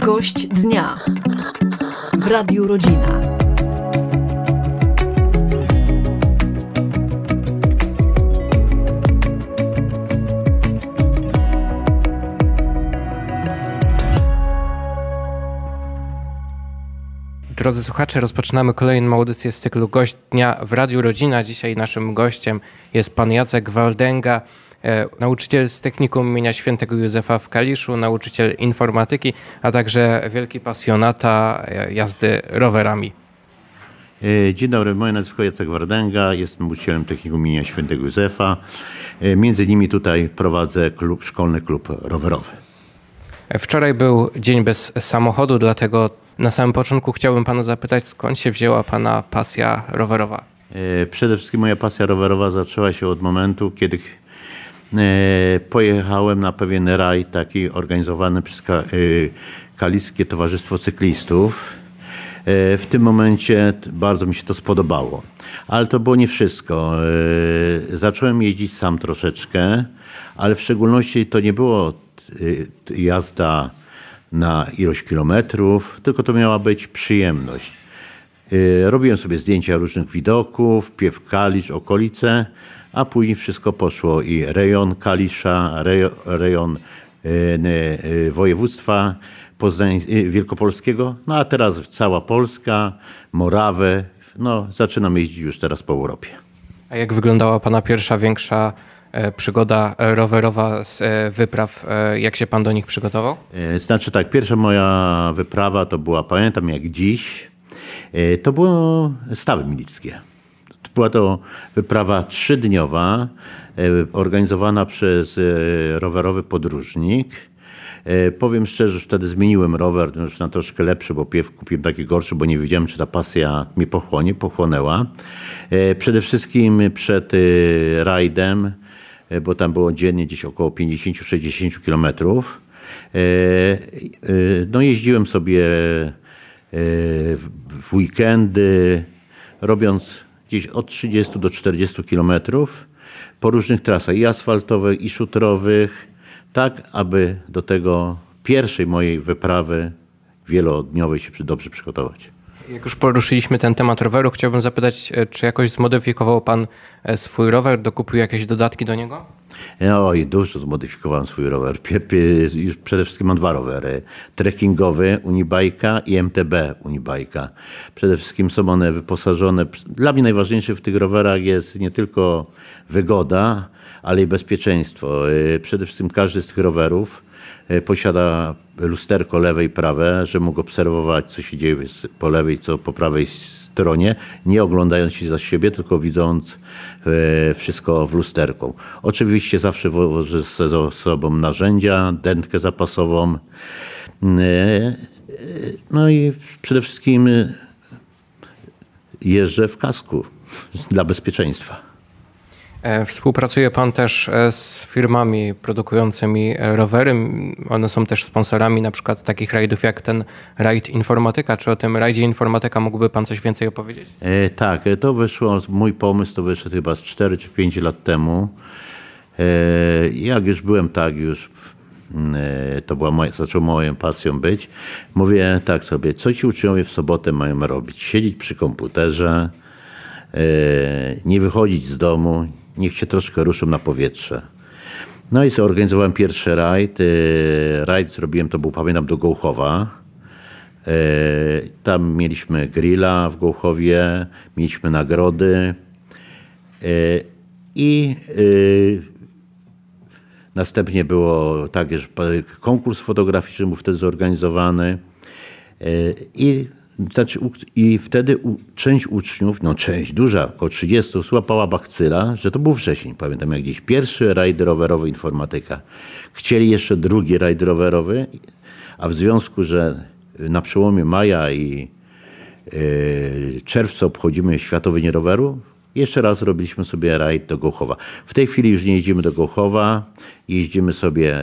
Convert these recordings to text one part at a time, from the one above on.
Gość dnia w Radiu Rodzina. Drodzy słuchacze, rozpoczynamy kolejną audycję z cyklu Gość Dnia w Radiu Rodzina. Dzisiaj naszym gościem jest pan Jacek Waldęga, nauczyciel z Technikum imienia Świętego Józefa w Kaliszu, nauczyciel informatyki, a także wielki pasjonata jazdy rowerami. Dzień dobry, moje nazwisko Jacek Waldęga, jestem nauczycielem Technikum imienia Świętego Józefa. Między innymi tutaj prowadzę szkolny klub rowerowy. Wczoraj był dzień bez samochodu, dlatego na samym początku chciałbym pana zapytać, skąd się wzięła pana pasja rowerowa? Przede wszystkim moja pasja rowerowa zaczęła się od momentu, kiedy pojechałem na pewien rajd taki organizowany przez Kaliskie Towarzystwo Cyklistów. W tym momencie bardzo mi się to spodobało, ale to było nie wszystko. Zacząłem jeździć sam troszeczkę, ale w szczególności to nie było jazda na ilość kilometrów, tylko to miała być przyjemność. Robiłem sobie zdjęcia różnych widoków, Piew Kalisz, okolice, a później wszystko poszło i rejon Kalisza, rejon województwa wielkopolskiego, no a teraz cała Polska, Morawę, no zaczynam jeździć już teraz po Europie. A jak wyglądała pana pierwsza większa przygoda rowerowa z wypraw? Jak się pan do nich przygotował? Znaczy tak, pierwsza moja wyprawa to była, pamiętam jak dziś, to było Stawy Milickie. Była to wyprawa 3-dniowa, organizowana przez rowerowy podróżnik. Powiem szczerze, że wtedy zmieniłem rower już na troszkę lepszy, bo kupiłem taki gorszy, bo nie wiedziałem, czy ta pasja mi pochłonęła. Przede wszystkim przed rajdem, bo tam było dziennie gdzieś około 50-60 kilometrów. No jeździłem sobie w weekendy, robiąc gdzieś od 30 do 40 kilometrów po różnych trasach i asfaltowych, i szutrowych, tak aby do tego pierwszej mojej wyprawy wielodniowej się dobrze przygotować. Jak już poruszyliśmy ten temat roweru, chciałbym zapytać, czy jakoś zmodyfikował pan swój rower, dokupił jakieś dodatki do niego? Oj, dużo zmodyfikowałem swój rower. Już przede wszystkim mam 2 rowery. Trekkingowy Unibike'a i MTB Unibike'a. Przede wszystkim są one wyposażone. Dla mnie najważniejsze w tych rowerach jest nie tylko wygoda, ale i bezpieczeństwo. Przede wszystkim każdy z tych rowerów posiada lusterko lewe i prawe, że mógł obserwować, co się dzieje po lewej, co po prawej stronie, nie oglądając się za siebie, tylko widząc wszystko w lusterku. Oczywiście zawsze wożę ze sobą narzędzia, dętkę zapasową. No i przede wszystkim jeżdżę w kasku dla bezpieczeństwa. Współpracuje pan też z firmami produkującymi rowery. One są też sponsorami na przykład takich rajdów jak ten rajd Informatyka. Czy o tym rajdzie Informatyka mógłby pan coś więcej opowiedzieć? Tak, to wyszło, mój pomysł to wyszedł chyba z 4 czy 5 lat temu. Jak już byłem to zaczęło moją pasją być. Mówię tak sobie, co ci uczniowie w sobotę mają robić? Siedzieć przy komputerze, nie wychodzić z domu, niech się troszkę ruszą na powietrze. No i zorganizowałem pierwszy rajd. Rajd zrobiłem, to był, pamiętam, do Gołchowa. Tam mieliśmy grilla w Gołchowie, mieliśmy nagrody i następnie było także konkurs fotograficzny był wtedy zorganizowany i wtedy część uczniów, duża, około 30, złapała bakcyla, że to był wrzesień, pamiętam jak gdzieś, pierwszy rajd rowerowy Informatyka. Chcieli jeszcze drugi rajd rowerowy, a w związku, że na przełomie maja i czerwca obchodzimy Światowy Dzień Roweru, jeszcze raz robiliśmy sobie rajd do Gołchowa. W tej chwili już nie jeździmy do Gołchowa, jeździmy sobie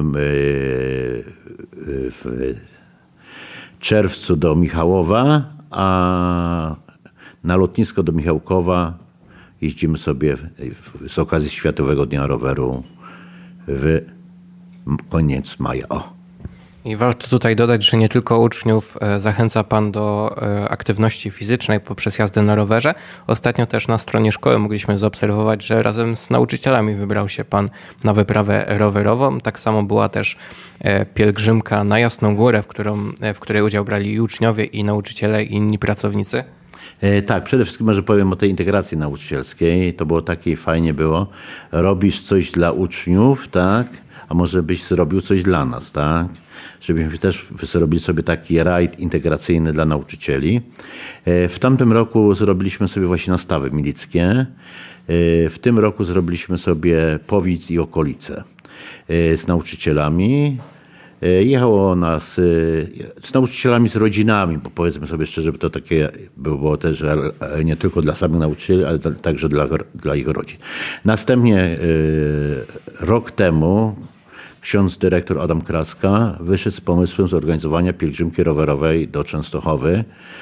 w czerwcu do Michałowa, a na lotnisko do Michałkowa jeździmy sobie z okazji Światowego Dnia Roweru w koniec maja. I warto tutaj dodać, że nie tylko uczniów zachęca Pan do aktywności fizycznej poprzez jazdę na rowerze. Ostatnio też na stronie szkoły mogliśmy zaobserwować, że razem z nauczycielami wybrał się Pan na wyprawę rowerową. Tak samo była też pielgrzymka na Jasną Górę, w której udział brali i uczniowie, i nauczyciele, i inni pracownicy. Tak, przede wszystkim może powiem o tej integracji nauczycielskiej. To było takie i fajnie było. Robisz coś dla uczniów, tak? A może byś zrobił coś dla nas, tak? Żebyśmy też zrobili sobie taki rajd integracyjny dla nauczycieli. W tamtym roku zrobiliśmy sobie właśnie nastawy milickie. W tym roku zrobiliśmy sobie Powic i okolice z nauczycielami. Jechało nas z nauczycielami, z rodzinami, bo powiedzmy sobie szczerze, że to takie było też nie tylko dla samych nauczycieli, ale także dla ich rodzin. Następnie rok temu ksiądz dyrektor Adam Kraska wyszedł z pomysłem zorganizowania pielgrzymki rowerowej do Częstochowy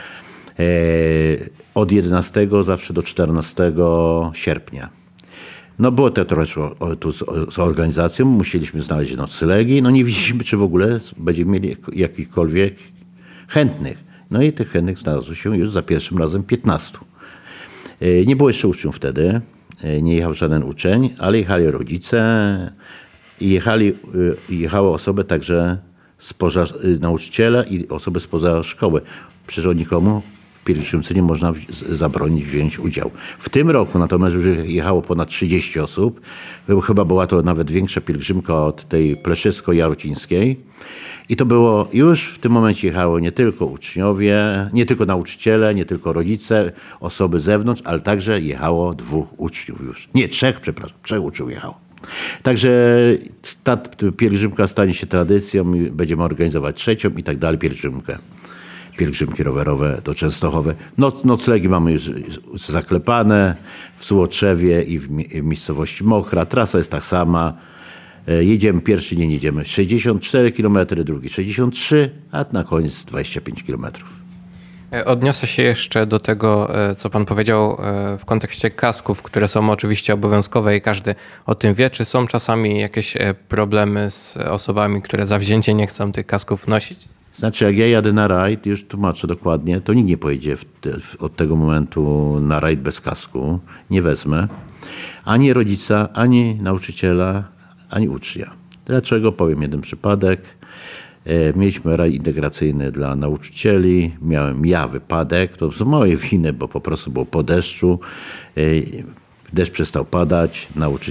od 11 zawsze do 14 sierpnia. No było to trochę tu z organizacją, musieliśmy znaleźć noclegi, no nie wiedzieliśmy, czy w ogóle będziemy mieli jakichkolwiek chętnych. No i tych chętnych znalazło się już za pierwszym razem 15. Nie było jeszcze uczniów wtedy, nie jechał żaden uczeń, ale jechali rodzice i jechały osoby także nauczyciele i osoby spoza szkoły. Przecież nikomu w pielgrzymce nie można zabronić wziąć udziału. W tym roku natomiast już jechało ponad 30 osób. Chyba była to nawet większa pielgrzymka od tej Pleszycko-Jarocińskiej. I to było, już w tym momencie jechało nie tylko uczniowie, nie tylko nauczyciele, nie tylko rodzice, osoby z zewnątrz, ale także jechało 2 uczniów już. Nie, 3, przepraszam, 3 uczniów jechało. Także ta pielgrzymka stanie się tradycją i będziemy organizować 3. i tak dalej pielgrzymki rowerowe do Częstochowy. Noclegi mamy już zaklepane w Złotrzewie i w miejscowości Mochra. Trasa jest tak sama. Jedziemy, pierwszy dzień jedziemy 64 km, drugi 63, a na koniec 25 km. Odniosę się jeszcze do tego, co Pan powiedział w kontekście kasków, które są oczywiście obowiązkowe i każdy o tym wie. Czy są czasami jakieś problemy z osobami, które zawzięcie nie chcą tych kasków nosić? Znaczy, jak ja jadę na rajd, już tłumaczę dokładnie, to nikt nie pojedzie od tego momentu na rajd bez kasku. Nie wezmę ani rodzica, ani nauczyciela, ani ucznia. Dlaczego? Powiem jeden przypadek. Mieliśmy rajd integracyjny dla nauczycieli. Miałem ja wypadek. To z mojej winy, bo po prostu było po deszczu. Deszcz przestał padać.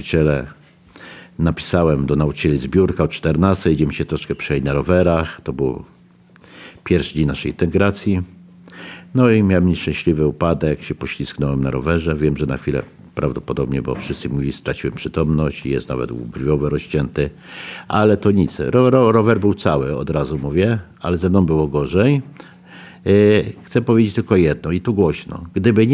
Napisałem do nauczycieli z biurka o 14. Idziemy się troszkę przejść na rowerach. To był pierwszy dzień naszej integracji. No i miałem nieszczęśliwy upadek. Się poślizgnąłem na rowerze. Wiem, że na chwilę prawdopodobnie, bo wszyscy mówili, straciłem przytomność, jest nawet łuk brwiowy rozcięty, ale to nic. Rower był cały, od razu mówię, ale ze mną było gorzej. Chcę powiedzieć tylko jedno i tu głośno. Gdyby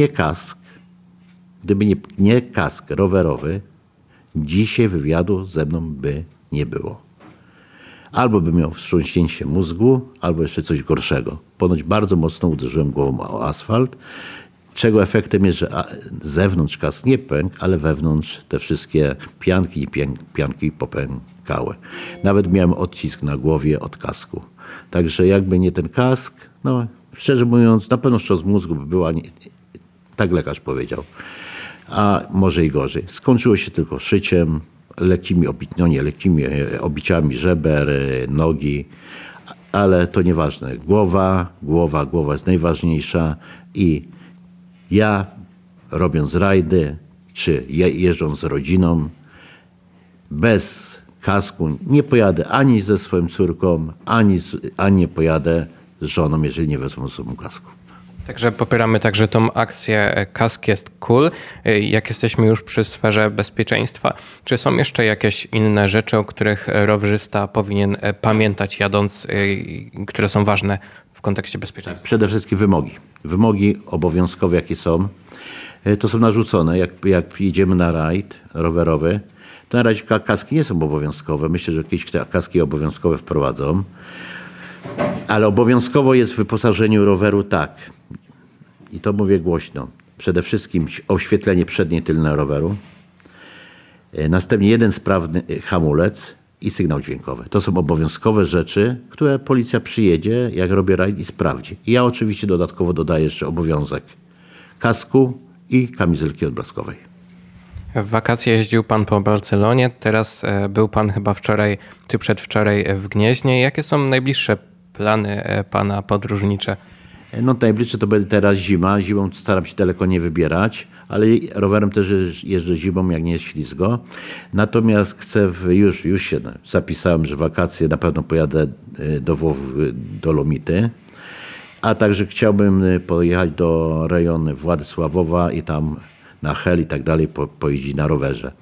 nie kask rowerowy, dzisiaj wywiadu ze mną by nie było. Albo bym miał wstrząśnięcie mózgu, albo jeszcze coś gorszego. Ponoć bardzo mocno uderzyłem głową o asfalt, czego efektem jest, że z zewnątrz kask nie pękł, ale wewnątrz te wszystkie pianki popękały. Nawet miałem odcisk na głowie od kasku. Także jakby nie ten kask, no szczerze mówiąc, na pewno wstrząs mózgu by była, tak lekarz powiedział, a może i gorzej. Skończyło się tylko szyciem, lekkimi obiciami żeber, nogi, ale to nieważne. Głowa jest najważniejsza i ja, robiąc rajdy, czy jeżdżąc z rodziną, bez kasku nie pojadę ani ze swoją córką, ani nie pojadę z żoną, jeżeli nie wezmą ze sobą kasku. Także popieramy także tą akcję Kask jest cool. Jak jesteśmy już przy sferze bezpieczeństwa, czy są jeszcze jakieś inne rzeczy, o których rowerzysta powinien pamiętać jadąc, które są ważne w kontekście bezpieczeństwa? Przede wszystkim wymogi. Wymogi obowiązkowe, jakie są, to są narzucone. Jak jedziemy na rajd rowerowy, to na razie kaski nie są obowiązkowe. Myślę, że kiedyś kaski obowiązkowe wprowadzą. Ale obowiązkowo jest w wyposażeniu roweru tak. I to mówię głośno. Przede wszystkim oświetlenie przednie, tylne roweru. Następnie jeden sprawny hamulec i sygnał dźwiękowy. To są obowiązkowe rzeczy, które policja przyjedzie, jak robię rajd i sprawdzi. I ja oczywiście dodatkowo dodaję jeszcze obowiązek kasku i kamizelki odblaskowej. W wakacje jeździł pan po Barcelonie, teraz był pan chyba wczoraj czy przedwczoraj w Gnieźnie. Jakie są najbliższe plany pana podróżnicze? No najbliższe to będzie teraz zima. Zimą staram się daleko nie wybierać, ale rowerem też jeżdżę zimą, jak nie jest ślizgo. Natomiast chcę, już się zapisałem, że w wakacje na pewno pojadę do Dolomity, a także chciałbym pojechać do rejonu Władysławowa i tam na Hel i tak dalej pojeździć na rowerze.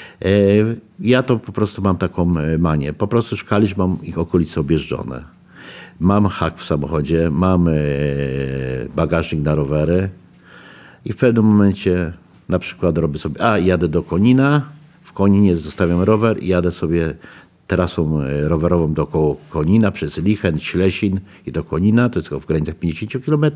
Ja to po prostu mam taką manię. Po prostu już Kalisz mam ich okolice objeżdżone. Mam hak w samochodzie, mam bagażnik na rowery i w pewnym momencie na przykład robię sobie, jadę do Konina, w Koninie zostawiam rower i jadę sobie trasą rowerową dookoła Konina przez Lichen, Ślesin i do Konina, to jest w granicach 50 km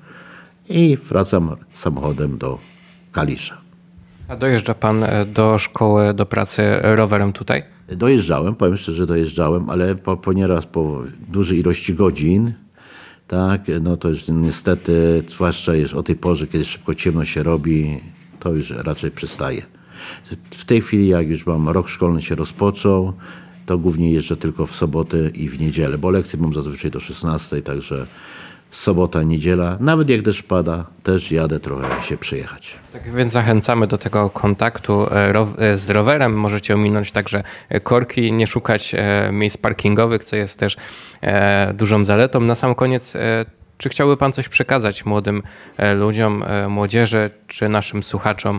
i wracam samochodem do Kalisza. A dojeżdża pan do szkoły, do pracy rowerem tutaj? Dojeżdżałem, powiem szczerze, dojeżdżałem, ale ponieważ po dużej ilości godzin, tak, no to już niestety, zwłaszcza już o tej porze, kiedy szybko ciemno się robi, to już raczej przestaje. W tej chwili, jak już mam rok szkolny się rozpoczął, to głównie jeżdżę tylko w soboty i w niedzielę, bo lekcje mam zazwyczaj do 16, także sobota, niedziela, nawet jak deszcz pada, też jadę trochę się przejechać. Tak więc zachęcamy do tego kontaktu z rowerem. Możecie ominąć także korki, nie szukać miejsc parkingowych, co jest też dużą zaletą. Na sam koniec, czy chciałby pan coś przekazać młodym ludziom, młodzieży czy naszym słuchaczom?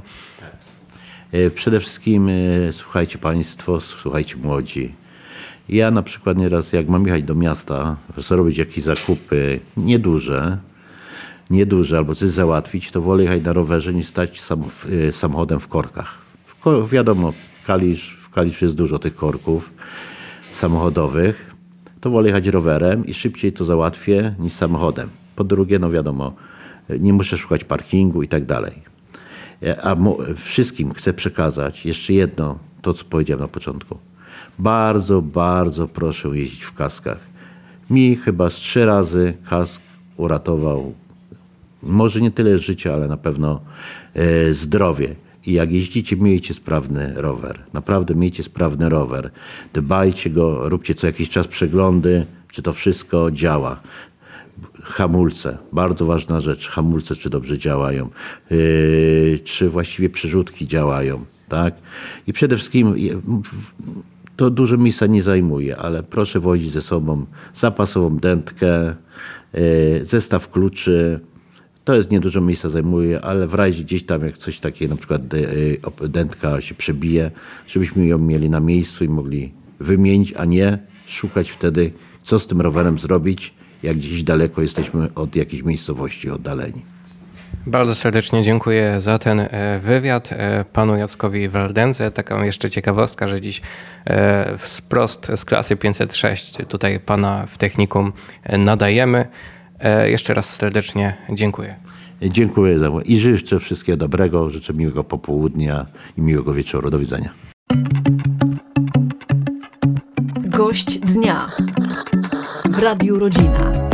Przede wszystkim słuchajcie państwo, słuchajcie młodzi. Ja na przykład nieraz, jak mam jechać do miasta, zrobić jakieś zakupy nieduże albo coś załatwić, to wolę jechać na rowerze niż stać samochodem w korkach. Wiadomo, w Kaliszu jest dużo tych korków samochodowych. To wolę jechać rowerem i szybciej to załatwię niż samochodem. Po drugie, no wiadomo, nie muszę szukać parkingu i tak dalej. A wszystkim chcę przekazać jeszcze jedno, to co powiedziałem na początku. Bardzo, bardzo proszę jeździć w kaskach. Mi chyba z 3 razy kask uratował, może nie tyle życia, ale na pewno zdrowie. I jak jeździcie, miejcie sprawny rower. Naprawdę miejcie sprawny rower. Dbajcie go, róbcie co jakiś czas przeglądy, czy to wszystko działa. Hamulce, bardzo ważna rzecz. Hamulce, czy dobrze działają, czy właściwie przyrzutki działają. Tak? I przede wszystkim to dużo miejsca nie zajmuje, ale proszę wozić ze sobą zapasową dętkę, zestaw kluczy. To jest niedużo miejsca zajmuje, ale w razie gdzieś tam jak coś takiego, na przykład dętka się przebije, żebyśmy ją mieli na miejscu i mogli wymienić, a nie szukać wtedy, co z tym rowerem zrobić, jak gdzieś daleko jesteśmy od jakiejś miejscowości oddaleni. Bardzo serdecznie dziękuję za ten wywiad panu Jackowi Waldendze. Taką jeszcze ciekawostka, że dziś wprost z klasy 506 tutaj pana w technikum nadajemy. Jeszcze raz serdecznie dziękuję. Dziękuję za uwagę i życzę wszystkiego dobrego, życzę miłego popołudnia i miłego wieczoru. Do widzenia. Gość dnia w Radiu Rodzina.